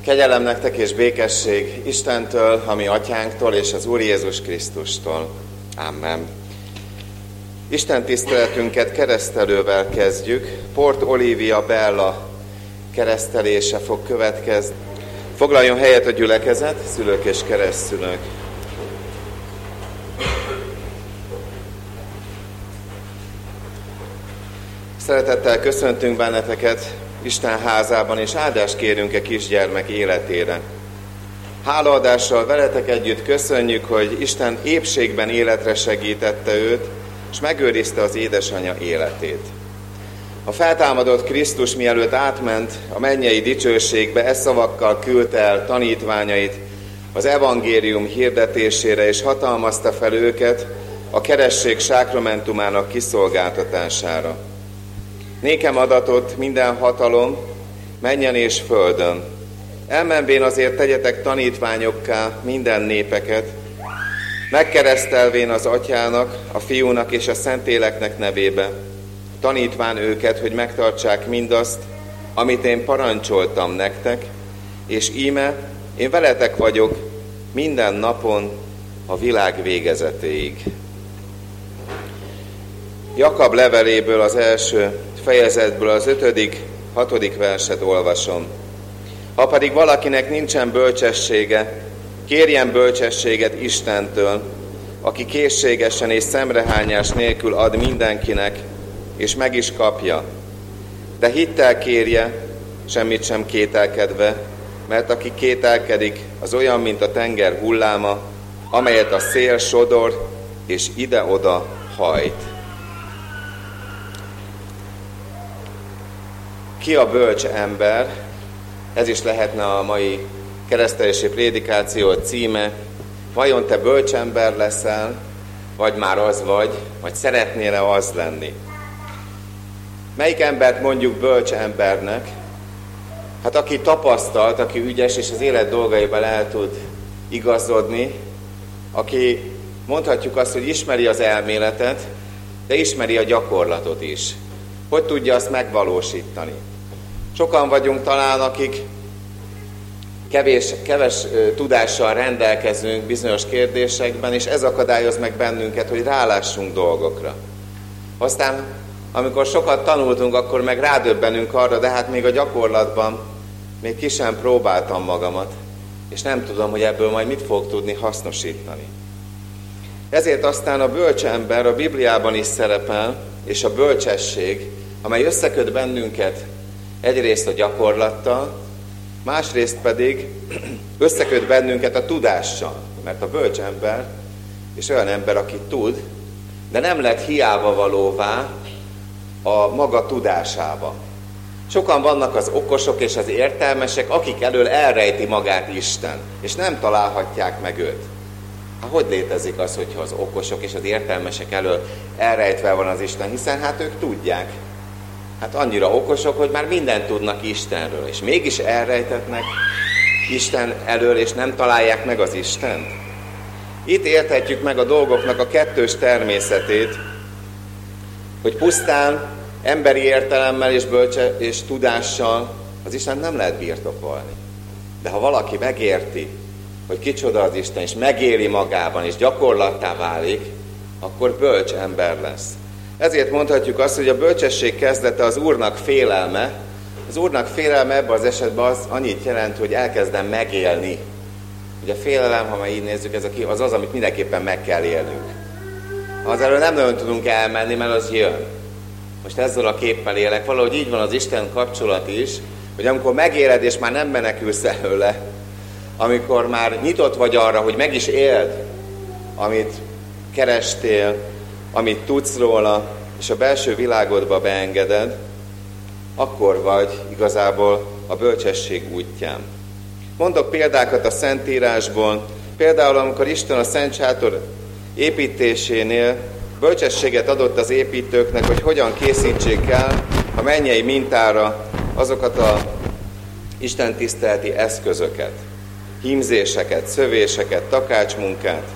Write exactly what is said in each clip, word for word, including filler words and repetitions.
Kegyelem nektek és békesség Istentől, a mi atyánktól és az Úr Jézus Krisztustól. Amen. Isten tiszteletünket keresztelővel kezdjük. Port Olivia Bella keresztelése fog következni. Foglaljon helyet a gyülekezet, szülők és keresztszülők. Szeretettel köszöntünk benneteket Isten házában, és áldást kérünk a kisgyermek életére. Hálaadással veletek együtt köszönjük, hogy Isten épségben életre segítette őt, és megőrizte az édesanyja életét. A feltámadott Krisztus mielőtt átment a mennyei dicsőségbe, e szavakkal küldte el tanítványait az evangélium hirdetésére, és hatalmazta fel őket a keresztség sákramentumának kiszolgáltatására. Nékem adatot minden hatalom, mennyen és földön. Elmenvén azért tegyetek tanítványokká minden népeket, megkeresztelvén az Atyának, a Fiúnak és a Szentéleknek nevébe, tanítván őket, hogy megtartsák mindazt, amit én parancsoltam nektek, és íme, én veletek vagyok minden napon a világ végezetéig. Jakab leveléből az első fejezetből az ötödik, hatodik verset olvasom. Ha pedig valakinek nincsen bölcsessége, kérjen bölcsességet Istentől, aki készségesen és szemrehányás nélkül ad mindenkinek, és meg is kapja. De hittel kérje, semmit sem kételkedve, mert aki kételkedik, az olyan, mint a tenger hulláma, amelyet a szél sodor, és ide-oda hajt. Ki a bölcs ember? Ez is lehetne a mai keresztelési prédikáció címe. Vajon te bölcs ember leszel, vagy már az vagy, vagy szeretnél-e az lenni? Melyik embert mondjuk bölcs embernek? Hát aki tapasztalt, aki ügyes, és az élet dolgaiban el tud igazodni, aki mondhatjuk azt, hogy ismeri az elméletet, de ismeri a gyakorlatot is. Hogy tudja azt megvalósítani? Sokan vagyunk talán, akik kevés, keves tudással rendelkezünk bizonyos kérdésekben, és ez akadályoz meg bennünket, hogy rálássunk dolgokra. Aztán, amikor sokat tanultunk, akkor meg rádöbbenünk arra, de hát még a gyakorlatban még ki sem próbáltam magamat, és nem tudom, hogy ebből majd mit fog tudni hasznosítani. Ezért aztán a bölcs ember a Bibliában is szerepel, és a bölcsesség, amely összeköt bennünket egyrészt a gyakorlattal, másrészt pedig összeköt bennünket a tudással, mert a bölcs ember és olyan ember, aki tud, de nem lett hiába valóvá a maga tudásába. Sokan vannak az okosok és az értelmesek, akik elől elrejti magát Isten, és nem találhatják meg őt. Hát hogy létezik az, hogyha az okosok és az értelmesek elől elrejtve van az Isten, hiszen hát ők tudják. Hát annyira okosok, hogy már mindent tudnak Istenről, és mégis elrejtetnek Isten elől, és nem találják meg az Istent. Itt érthetjük meg a dolgoknak a kettős természetét, hogy pusztán emberi értelemmel és bölcse és tudással az Istent nem lehet birtokolni. De ha valaki megérti, hogy kicsoda az Isten, és megéli magában, és gyakorlattá válik, akkor bölcs ember lesz. Ezért mondhatjuk azt, hogy a bölcsesség kezdete az Úrnak félelme. Az Úrnak félelme ebben az esetben az annyit jelent, hogy elkezdem megélni. Ugye a félelem, ha már így nézzük, ez az az, amit mindenképpen meg kell élnünk. Az elől nem nagyon tudunk elmenni, mert az jön. Most ezzel a képpel élek. Valahogy így van az Isten kapcsolat is, hogy amikor megéled, és már nem menekülsz előle, amikor már nyitott vagy arra, hogy meg is éld, amit kerestél, amit tudsz róla, és a belső világodba beengeded, akkor vagy igazából a bölcsesség útján. Mondok példákat a Szentírásból. Például, amikor Isten a Szent Sátor építésénél bölcsességet adott az építőknek, hogy hogyan készítsék el a mennyei mintára azokat a istentiszteleti eszközöket, hímzéseket, szövéseket, takácsmunkát.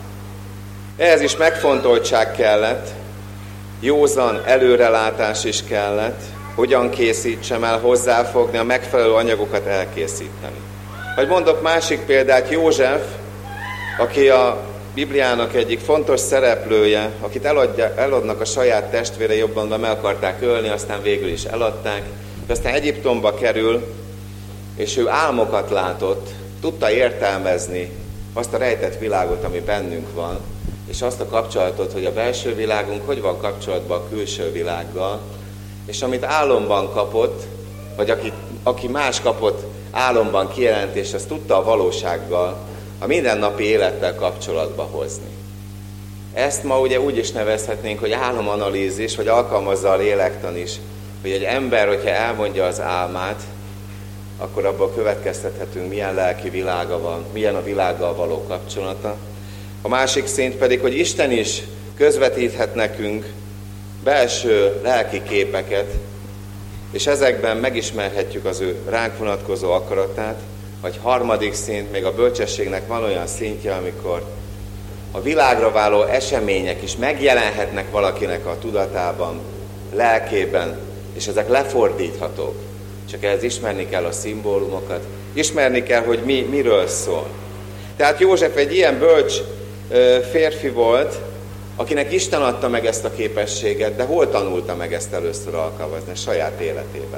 Ehhez is megfontoltság kellett, józan előrelátás is kellett, hogyan készítsem el, hozzáfogni, a megfelelő anyagokat elkészíteni. Vagy mondok másik példát, József, aki a Bibliának egyik fontos szereplője, akit eladja, eladnak a saját testvére, jobban meg akarták ölni, aztán végül is eladták, de aztán Egyiptomba kerül, és ő álmokat látott, tudta értelmezni azt a rejtett világot, ami bennünk van, és azt a kapcsolatot, hogy a belső világunk hogy van kapcsolatban a külső világgal, és amit álomban kapott, vagy aki, aki más kapott álomban kijelentést, azt tudta a valósággal, a mindennapi élettel kapcsolatba hozni. Ezt ma ugye úgy is nevezhetnénk, hogy álomanalízis, vagy alkalmazza a lélektan is, hogy egy ember, hogyha elmondja az álmát, akkor abból következtethetünk, milyen lelki világa van, milyen a világgal való kapcsolata. A másik szint pedig, hogy Isten is közvetíthet nekünk belső lelki képeket, és ezekben megismerhetjük az ő ránk vonatkozó akaratát, vagy harmadik szint, még a bölcsességnek van olyan szintje, amikor a világra váló események is megjelenhetnek valakinek a tudatában, lelkében, és ezek lefordíthatók. Csak ehhez ismerni kell a szimbólumokat, ismerni kell, hogy mi, miről szól. Tehát József egy ilyen bölcs férfi volt, akinek Isten adta meg ezt a képességet, de hol tanulta meg ezt először alkalmazni? A saját életében.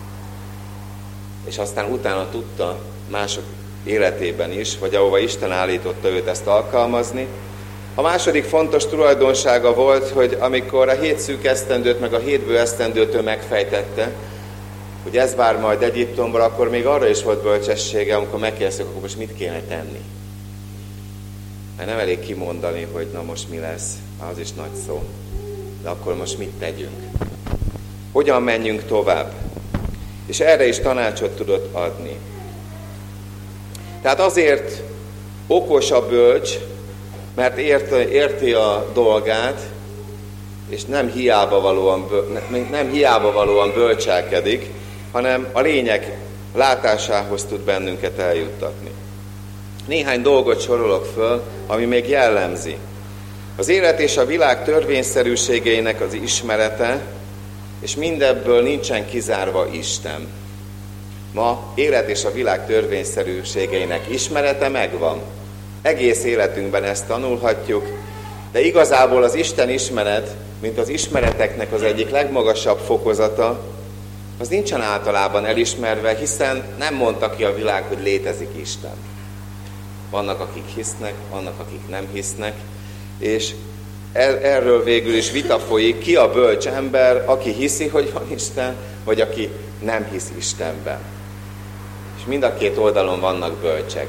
És aztán utána tudta mások életében is, vagy ahova Isten állította őt ezt alkalmazni. A második fontos tulajdonsága volt, hogy amikor a hét szűk esztendőt, meg a hét bő esztendőt ő megfejtette, hogy ez vár majd Egyiptomban, akkor még arra is volt bölcsessége, amikor megkérdezték, akkor most mit kéne tenni. Mert nem elég kimondani, hogy na most mi lesz, az is nagy szó. De akkor most mit tegyünk? Hogyan menjünk tovább? És erre is tanácsot tudott adni. Tehát azért okos a bölcs, mert érti, érti a dolgát, és nem hiába valóan, nem hiába valóan bölcselkedik, hanem a lényeg látásához tud bennünket eljuttatni. Néhány dolgot sorolok föl, ami még jellemzi. Az élet és a világ törvényszerűségeinek az ismerete, és mindebből nincsen kizárva Isten. Ma élet és a világ törvényszerűségeinek ismerete megvan. Egész életünkben ezt tanulhatjuk, de igazából az Isten ismeret, mint az ismereteknek az egyik legmagasabb fokozata, az nincsen általában elismerve, hiszen nem mondta ki a világ, hogy létezik Isten. Vannak, akik hisznek, vannak, akik nem hisznek, és erről végül is vita folyik, ki a bölcs ember, aki hiszi, hogy van Isten, vagy aki nem hisz Istenben. És mind a két oldalon vannak bölcsek.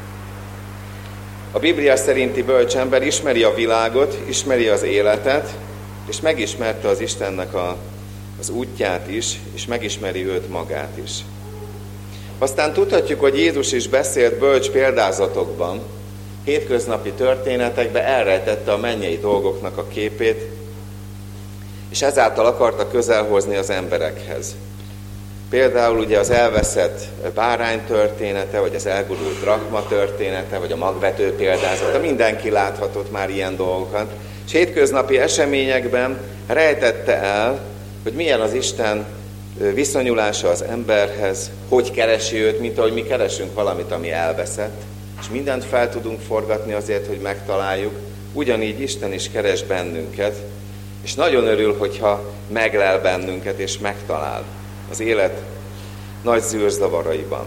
A Biblia szerinti bölcs ember ismeri a világot, ismeri az életet, és megismerte az Istennek a, az útját is, és megismeri őt magát is. Aztán tudhatjuk, hogy Jézus is beszélt bölcs példázatokban, hétköznapi történetekben elrejtette a mennyei dolgoknak a képét, és ezáltal akarta közelhozni az emberekhez. Például ugye az elveszett bárány története, vagy az elgurult drachma története, vagy a magvető példázata, mindenki láthatott már ilyen dolgokat. És hétköznapi eseményekben rejtette el, hogy milyen az Isten viszonyulása az emberhez, hogy keresi őt, mint ahogy mi keresünk valamit, ami elveszett, és mindent fel tudunk forgatni azért, hogy megtaláljuk, ugyanígy Isten is keres bennünket, és nagyon örül, hogyha meglel bennünket és megtalál az élet nagy zűrzavaraiban.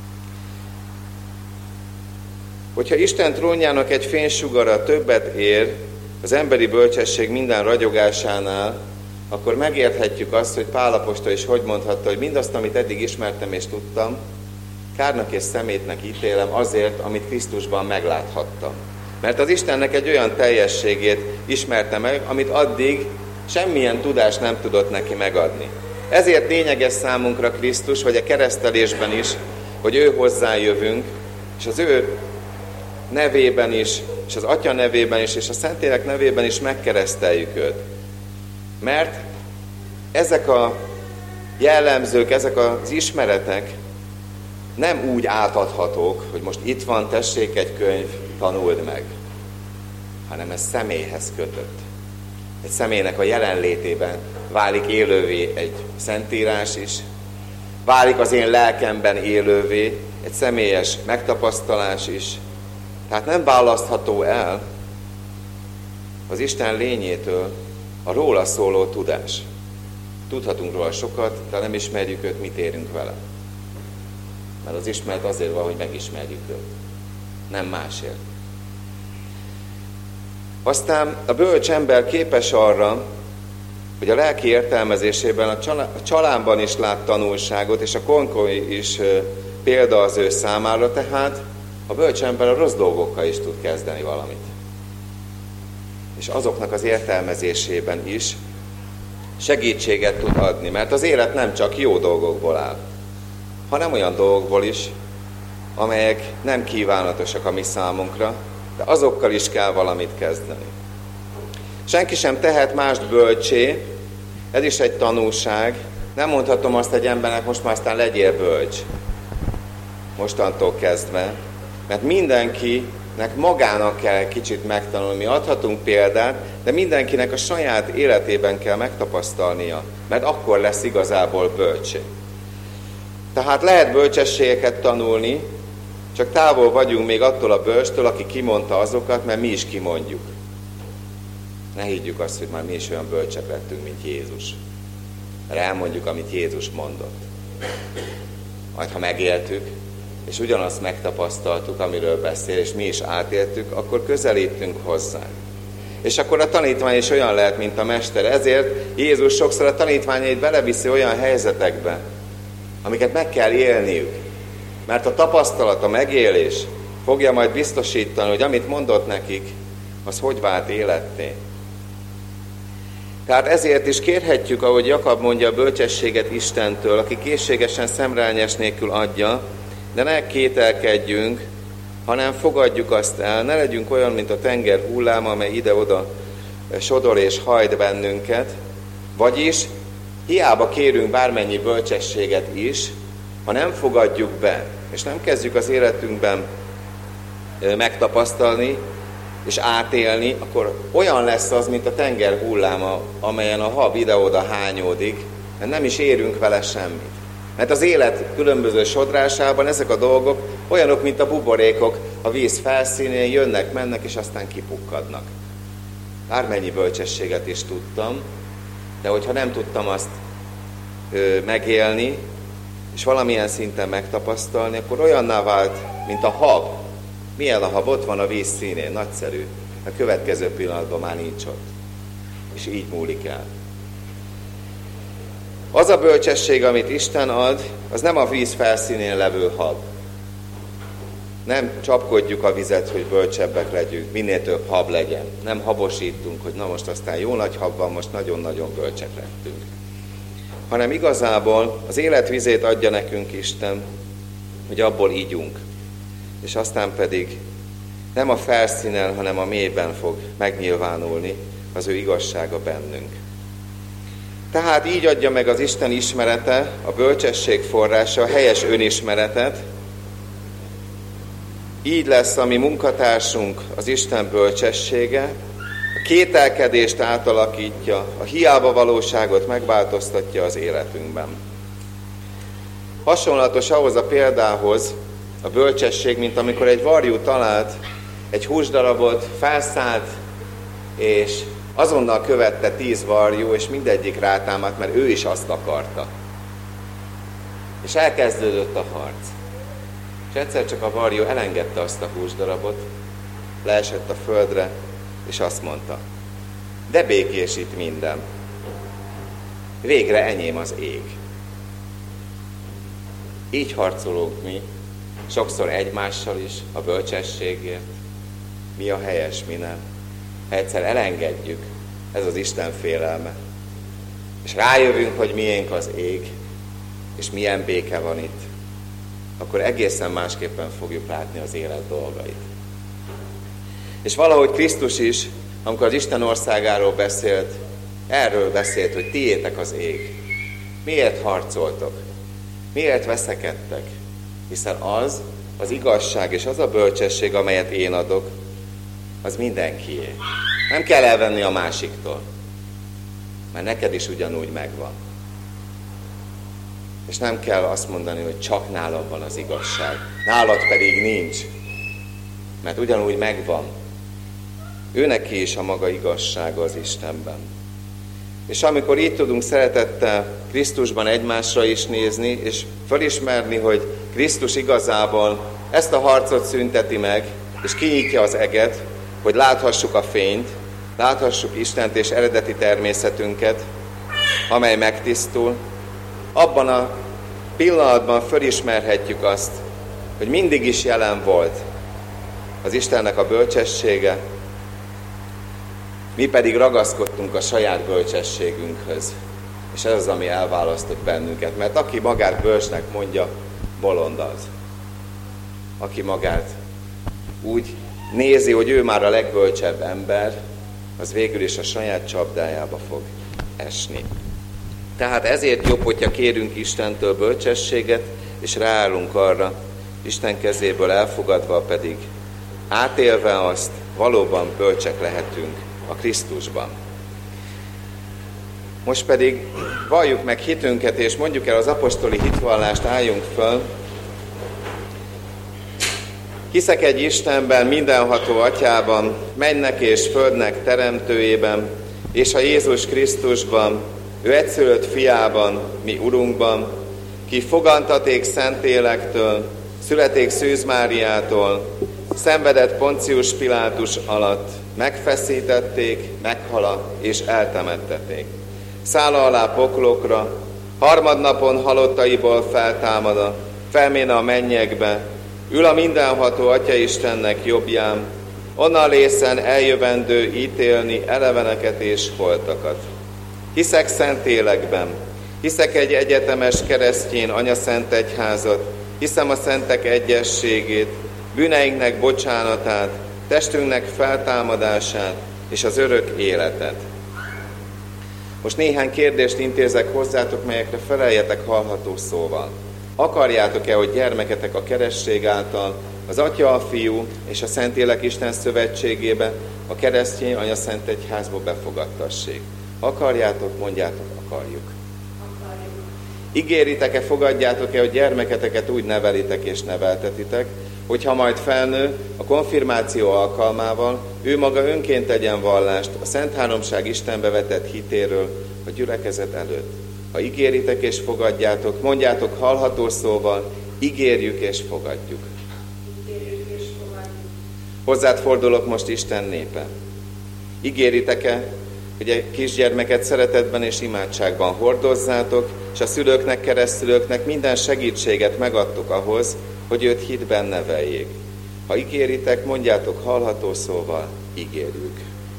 Hogyha Isten trónjának egy fénysugara többet ér az emberi bölcsesség minden ragyogásánál, akkor megérthetjük azt, hogy Pál apostol is hogy mondhatta, hogy mindazt, amit eddig ismertem és tudtam, kárnak és szemétnek ítélem azért, amit Krisztusban megláthattam. Mert az Istennek egy olyan teljességét ismerte meg, amit addig semmilyen tudás nem tudott neki megadni. Ezért lényeges számunkra Krisztus, vagy a keresztelésben is, hogy ő hozzájövünk, és az ő nevében is, és az Atya nevében is, és a Szentlélek nevében is megkereszteljük őt. Mert ezek a jellemzők, ezek az ismeretek nem úgy átadhatók, hogy most itt van, tessék egy könyv, tanuld meg, hanem ez személyhez kötött. Egy személynek a jelenlétében válik élővé egy szentírás is, válik az én lelkemben élővé, egy személyes megtapasztalás is. Tehát nem választható el az Isten lényétől a róla szóló tudás. Tudhatunk róla sokat, de nem ismerjük őt, mit érünk vele. Mert az ismeret azért van, hogy megismerjük őt. Nem másért. Aztán a bölcs ember képes arra, hogy a lelki értelmezésében a családban is lát tanulságot, és a konkoli is példa az ő számára, tehát a bölcs ember a rossz dolgokkal is tud kezdeni valamit. És azoknak az értelmezésében is segítséget tud adni, mert az élet nem csak jó dolgokból áll, hanem olyan dolgokból is, amelyek nem kívánatosak a mi számunkra, de azokkal is kell valamit kezdeni. Senki sem tehet mást bölcsé, ez is egy tanulság. Nem mondhatom azt egy embernek, most már aztán legyél bölcs. Mostantól kezdve. Mert mindenkinek magának kell kicsit megtanulni. Mi adhatunk példát, de mindenkinek a saját életében kell megtapasztalnia. Mert akkor lesz igazából bölcsé. Tehát lehet bölcsességeket tanulni, csak távol vagyunk még attól a bölcstől, aki kimondta azokat, mert mi is kimondjuk. Ne higgyük azt, hogy már mi is olyan bölcsek lettünk, mint Jézus. Mert elmondjuk, amit Jézus mondott. Majd, ha megéltük, és ugyanazt megtapasztaltuk, amiről beszél, és mi is átéltük, akkor közelítünk hozzá. És akkor a tanítvány is olyan lehet, mint a mester. Ezért Jézus sokszor a tanítványait beleviszi olyan helyzetekbe, amiket meg kell élniük. Mert a tapasztalat, a megélés fogja majd biztosítani, hogy amit mondott nekik, az hogy vált életté. Tehát ezért is kérhetjük, ahogy Jakab mondja, a bölcsességet Istentől, aki készségesen szemrányes nélkül adja, de ne kételkedjünk, hanem fogadjuk azt el, ne legyünk olyan, mint a tenger hulláma, amely ide-oda sodor és hajt bennünket, vagyis hiába kérünk bármennyi bölcsességet is, ha nem fogadjuk be, és nem kezdjük az életünkben megtapasztalni, és átélni, akkor olyan lesz az, mint a tenger hulláma, amelyen a hab ide-oda hányódik, mert nem is érünk vele semmit. Mert az élet különböző sodrásában ezek a dolgok olyanok, mint a buborékok a víz felszínén, jönnek, mennek, és aztán kipukkadnak. Bármennyi bölcsességet is tudtam, de hogyha nem tudtam azt ö, megélni, és valamilyen szinten megtapasztalni, akkor olyanná vált, mint a hab. Milyen a hab? Ott van a víz színén, nagyszerű. A következő pillanatban már nincs ott. És így múlik el. Az a bölcsesség, amit Isten ad, az nem a víz felszínén levő hab. Nem csapkodjuk a vizet, hogy bölcsebbek legyünk, minél több hab legyen. Nem habosítunk, hogy na most aztán jó nagy hab van, most nagyon-nagyon bölcsek lettünk. Hanem igazából az élet vizét adja nekünk Isten, hogy abból ígyunk. És aztán pedig nem a felszínen, hanem a mélyben fog megnyilvánulni az ő igazsága bennünk. Tehát így adja meg az Isten ismerete, a bölcsesség forrása, a helyes önismeretet. Így lesz a mi munkatársunk az Isten bölcsessége, a kételkedést átalakítja, a hiába valóságot megváltoztatja az életünkben. Hasonlatos ahhoz a példához a bölcsesség, mint amikor egy varjú talált egy húsdarabot, felszállt, és azonnal követte tíz varjú, és mindegyik rátámadt, mert ő is azt akarta. És elkezdődött a harc. És egyszer csak a varjú elengedte azt a húsdarabot, leesett a földre, és azt mondta, de békés itt minden. Végre enyém az ég. Így harcolunk mi, sokszor egymással is, a bölcsességért. Mi a helyes, mi nem. Ha egyszer elengedjük, ez az Isten félelme, és rájövünk, hogy miénk az ég, és milyen béke van itt, akkor egészen másképpen fogjuk látni az élet dolgait. És valahogy Krisztus is, amikor az Isten országáról beszélt, erről beszélt, hogy tiétek az ég. Miért harcoltok? Miért veszekedtek? Hiszen az, az igazság és az a bölcsesség, amelyet én adok, az mindenkié. Nem kell elvenni a másiktól, mert neked is ugyanúgy megvan. És És nem kell azt mondani, hogy csak nálam van az igazság. Nálad pedig nincs. Mert ugyanúgy megvan. Ő neki is a maga igazsága az Istenben. És amikor így tudunk szeretettel Krisztusban egymásra is nézni, és felismerni, hogy Krisztus igazából ezt a harcot szünteti meg, és kinyitja az eget, hogy láthassuk a fényt, láthassuk Istent és eredeti természetünket, amely megtisztul, abban a pillanatban felismerhetjük azt, hogy mindig is jelen volt az Istennek a bölcsessége, mi pedig ragaszkodtunk a saját bölcsességünkhöz. És ez az, ami elválasztott bennünket. Mert aki magát bölcsnek mondja, bolond az. Aki magát úgy nézi, hogy ő már a legbölcsebb ember, az végül is a saját csapdájába fog esni. Tehát ezért jobb, hogyha kérünk Istentől bölcsességet, és ráállunk arra, Isten kezéből elfogadva pedig, átélve azt, valóban bölcsek lehetünk a Krisztusban. Most pedig valljuk meg hitünket, és mondjuk el az apostoli hitvallást, álljunk föl. Hiszek egy Istenben, mindenható Atyában, mennek és földnek teremtőjében, és a Jézus Krisztusban, ő egyszülött fiában, mi Urunkban, ki fogantaték Szentlélektől, születék Szűz Máriától, szenvedett Poncius Pilátus alatt, megfeszítették, meghala és eltemettették. Szála alá poklokra, harmadnapon halottaiból feltámada, felméne a mennyekbe, ül a mindenható Atya Istennek jobbján, onnan lészen eljövendő ítélni eleveneket és holtakat. Hiszek Szentlélekben, hiszek egy egyetemes keresztjén anyaszent egyházat, hiszem a szentek egyességét, bűneinknek bocsánatát, testünknek feltámadását és az örök életet. Most néhány kérdést intézek hozzátok, melyekre feleljetek hallható szóval. Akarjátok-e, hogy gyermeketek a keresztség által az Atya, a Fiú és a Szentlélek Isten szövetségébe, a keresztény anyaszent egyházba befogadtassék? Akarjátok, mondjátok, akarjuk. Akarjuk. Ígéritek-e, fogadjátok-e, hogy gyermeketeket úgy nevelitek és neveltetitek, hogyha majd felnő, a konfirmáció alkalmával ő maga önként tegyen vallást a Szent Háromság Istenbe vetett hitéről a gyülekezet előtt. Ha ígéritek és fogadjátok, mondjátok hallható szóval, ígérjük és fogadjuk. Ígérjük és fogadjuk. Hozzád fordulok most, Isten népe. Ígéritek-e, hogy egy kisgyermeket szeretetben és imádságban hordozzátok, és a szülőknek, keresztülőknek minden segítséget megadtuk ahhoz, hogy őt hitben neveljék. Ha ígéritek, mondjátok hallható szóval, ígérjük.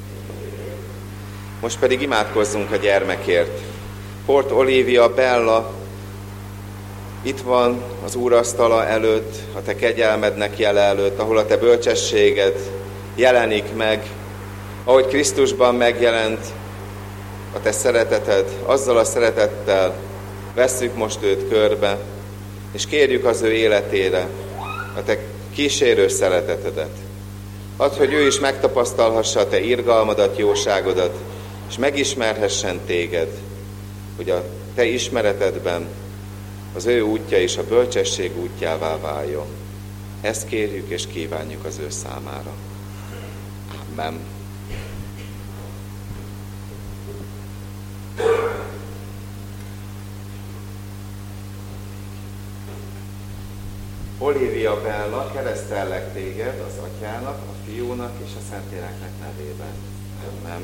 Most pedig imádkozzunk a gyermekért. Port Olivia Bella itt van az úrasztala előtt, a te kegyelmednek jele előtt, ahol a te bölcsességed jelenik meg, ahogy Krisztusban megjelent a te szereteted, azzal a szeretettel vesszük most őt körbe, és kérjük az ő életére a te kísérő szeretetedet. Add, hogy ő is megtapasztalhassa a te irgalmadat, jóságodat, és megismerhessen téged, hogy a te ismeretedben az ő útja is a bölcsesség útjává váljon. Ezt kérjük és kívánjuk az ő számára. Amen. Olivia Bella, keresztellek téged az Atyának, a Fiúnak és a Szentléleknek nevében. Amen.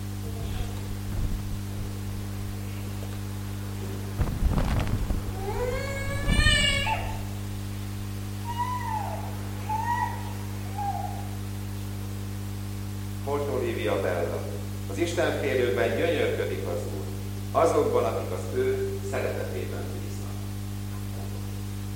Port Olivia Bella. Az Istenfélőben gyönyörködik az Úr, azokban, akik az ő szeretetében